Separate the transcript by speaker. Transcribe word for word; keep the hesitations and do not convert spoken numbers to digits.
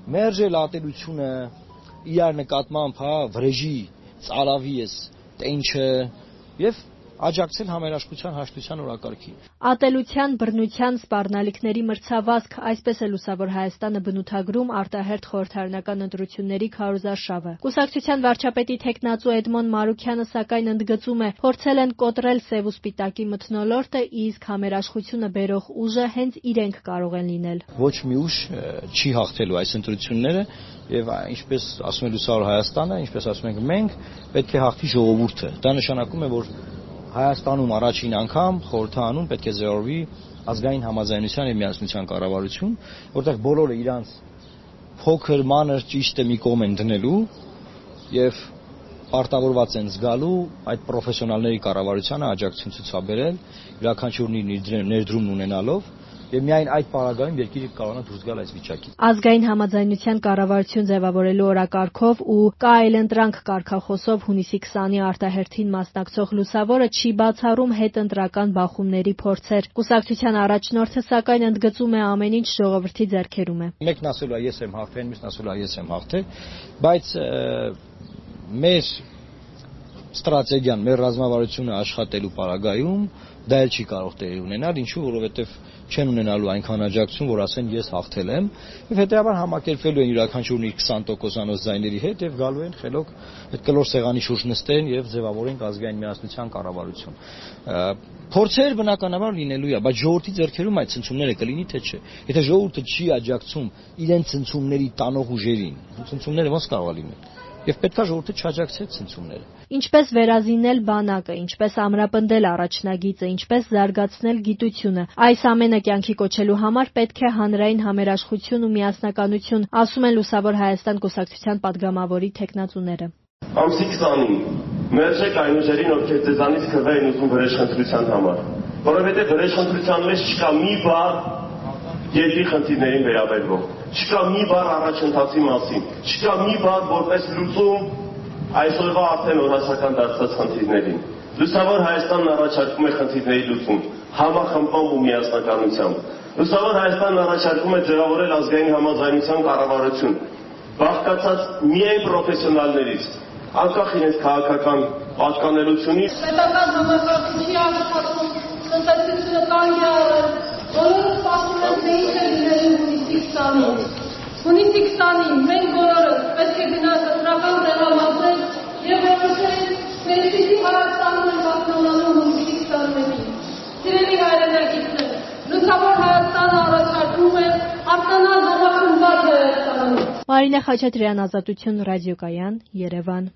Speaker 1: մերժել ատելությունը իրար նկատմամբ, հա, վրեժի, ծարավի ես, տենչը եւ աջակցել համերաշխության հաշտության օրակարգին։
Speaker 2: Ատելության, բռնության, սպառնալիքների մրցավազք, այսպես է Լուսավոր Հայաստանը բնութագրում արտահերթ խորհրդարանական ընտրությունների քարոզարշավը։ Կուսակցության վարչապետի թեկնածու Էդմոն Մարուքյանը սակայն ընդգծում է, փորձել են կոտրել սև ու սպիտակի մթնոլորտը, իսկ համերաշխությունը բերող ուժը հենց իրենք կարող են լինել։
Speaker 1: Ոչ մի ուժ չի հաղթելու այս ընտրությունները եւ ինչպես ասում է Լուսավոր Հայաստանը, ինչպես ասում ենք մենք, պետք է հաղթի ժողովուրդը։ Դա նշանակում է, որ Հայաստանում առաջին անգամ խորհրդարանում պետք է ձևավորվի ազգային համաձայնության եւ միասնության կառավարություն, որտեղ բոլորը իրանց փոքր, մանր ճիշտը մի կողմ են դնելու եւ պարտավորված են զգալու այդ պրոֆեսիոնալների կառավարությանը աջակցություն ցուցաբերել, յուրաքանչյուրն իր ներդրումն ունենալով եւ միայն այդ պարագայում երկիրը կարողանա դուրս գալ այս վիճակից։
Speaker 2: Ազգային համաձայնության կառավարություն ձևավորելու օրակարգով ու կա այլընտրանք կարգախոսով հունիսի քսանի արտահերթին մասնակցող Լուսավորը չի բացառում հետընտրական բախումների փորձեր։ Կուսակցության առաջնորդը սակայն ընդգծում է ամեն ինչ ժողովրդի ձեռքերում է։
Speaker 1: Մեկն ասելու է ես եմ հաղթել, մյուսն ասելու է ես եմ հաղթել, բայց մեր ստրատեգիան, մեր ռազմավարությունը աշխատելու պարագայում դա էլ չի կարող տեղի ունենալ, ինչու, որովհետև չեն ունենալու այնքան աջակցություն, որ ասեն ես հաղթել եմ, եւ հետեւաբար համակերպվելու են յուրաքանչյուրն իր քսան տոկոսանոց ձայների հետ եւ գալու են խելոք այդ կլոր սեղանի շուրջ նստեն եւ ձևավորեն ազգային միասնության կառավարություն։ Փորձեր բնականաբար լինելու է, բայց ժողովրդի ձեռքերում այդ ցնցումները կլինի թե չէ։ Եթե ժողովուրդը չի աջակցում իրենց ցնցումների տանող ուժերին, ցնցումները ոնց կարող է լինել։ Եվ պետք է ժողովուրդը չաջակցի ցնցումները։
Speaker 2: Ինչպես վերազինել բանակը, ինչպես ամրապնդել առաջնագիծը, ինչպես զարգացնել գիտությունը։ Այս ամենը կյանքի կոչելու համար պետք է հանրային համերաշխություն ու միասնականություն, ասում են Լուսավոր Հայաստան կուսակցության падգամավորի թեկնածուները։
Speaker 3: Ամսի քսանին մերժեք այն ուժերին, ովքեր ձեզանից քվե են ուզում վրեժխնդրության համար, որովհետև վրեժխնդրության մեջ չկա մի բառ երկրի խնդիրներին վերաբերող, չկա մի բառ առաջընթացի մասին, չկա մի բառ որպես լուծում այսօրվա արդեն օրացական դարձած խնդիրներին։ Լուսավոր Հայաստանն առաջարկում է խնդիրների լուծում համախմբով ու միասնականությամբ։ Լուսավոր Հայաստանն առաջարկում է ձևավորել ազգային համաձայնության կառավարություն, բաղկացած միայն պրոֆեսիոնալներից, անկախ իրենց քաղաքական պատկանելությունից։
Speaker 4: Պետական համակարգչի աշխատում, տնտեսությունը կանգ է առել, բոլորը սպասում են, թե ինչ է լինելու հունիսի քսանին։ Հունիսի քսանին մենք բոլորը պետք է գնանք ընտրական տեղամասեր եւ որոշենք, թե ինչի Հայաստանում են պատկանալու հունիսի քսանին։ Սիրելի հայրենակիցներ, Լուսավոր Հայաստանը առաջարկում է արտանալ համախմբված Հայաստանում։
Speaker 2: Մարինե Խաչատրյան, Ազատություն ռադիոկայան, Երևան։